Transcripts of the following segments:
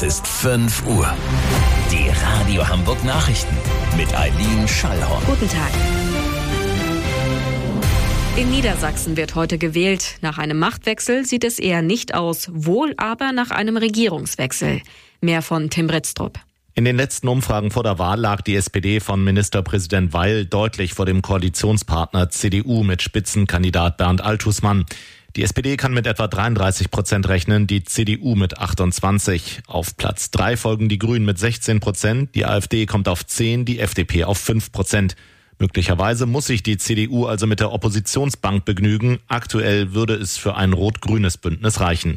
Es ist 5 Uhr. Die Radio Hamburg Nachrichten mit Eileen Schallhorn. Guten Tag. In Niedersachsen wird heute gewählt. Nach einem Machtwechsel sieht es eher nicht aus, wohl aber nach einem Regierungswechsel. Mehr von Tim Britztrup. In den letzten Umfragen vor der Wahl lag die SPD von Ministerpräsident Weil deutlich vor dem Koalitionspartner CDU mit Spitzenkandidat Bernd Althusmann. Die SPD kann mit etwa 33% rechnen, die CDU mit 28%. Auf Platz 3 folgen die Grünen mit 16%, die AfD kommt auf 10%, die FDP auf 5%. Möglicherweise muss sich die CDU also mit der Oppositionsbank begnügen. Aktuell würde es für ein rot-grünes Bündnis reichen.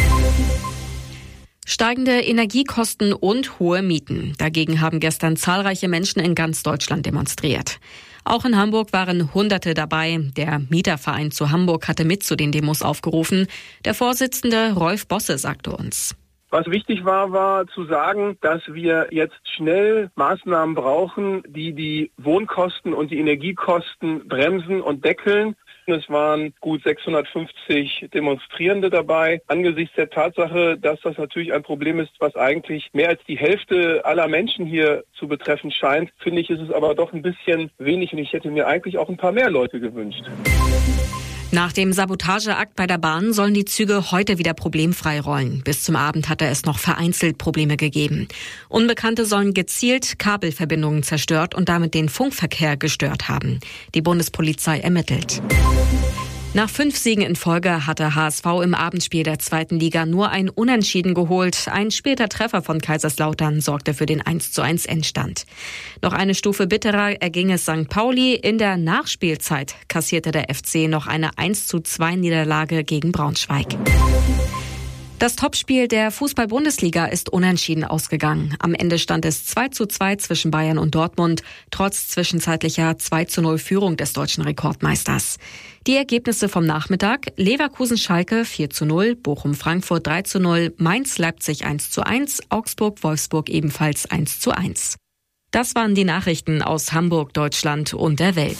Steigende Energiekosten und hohe Mieten. Dagegen haben gestern zahlreiche Menschen in ganz Deutschland demonstriert. Auch in Hamburg waren Hunderte dabei. Der Mieterverein zu Hamburg hatte mit zu den Demos aufgerufen. Der Vorsitzende Rolf Bosse sagte uns: Was wichtig war zu sagen, dass wir jetzt schnell Maßnahmen brauchen, die Wohnkosten und die Energiekosten bremsen und deckeln. Es waren gut 650 Demonstrierende dabei. Angesichts der Tatsache, dass das natürlich ein Problem ist, was eigentlich mehr als die Hälfte aller Menschen hier zu betreffen scheint, finde ich, ist es aber doch ein bisschen wenig und ich hätte mir eigentlich auch ein paar mehr Leute gewünscht. Nach dem Sabotageakt bei der Bahn sollen die Züge heute wieder problemfrei rollen. Bis zum Abend hatte es noch vereinzelt Probleme gegeben. Unbekannte sollen gezielt Kabelverbindungen zerstört und damit den Funkverkehr gestört haben. Die Bundespolizei ermittelt. Nach 5 Siegen in Folge hatte HSV im Abendspiel der 2. Liga nur ein Unentschieden geholt. Ein später Treffer von Kaiserslautern sorgte für den 1:1 Endstand. Noch eine Stufe bitterer erging es St. Pauli. In der Nachspielzeit kassierte der FC noch eine 1:2 Niederlage gegen Braunschweig. Das Topspiel der Fußball-Bundesliga ist unentschieden ausgegangen. Am Ende stand es 2:2 zwischen Bayern und Dortmund, trotz zwischenzeitlicher 2:0 Führung des deutschen Rekordmeisters. Die Ergebnisse vom Nachmittag: Leverkusen-Schalke 4:0, Bochum-Frankfurt 3:0, Mainz-Leipzig 1:1, Augsburg-Wolfsburg ebenfalls 1:1. Das waren die Nachrichten aus Hamburg, Deutschland und der Welt.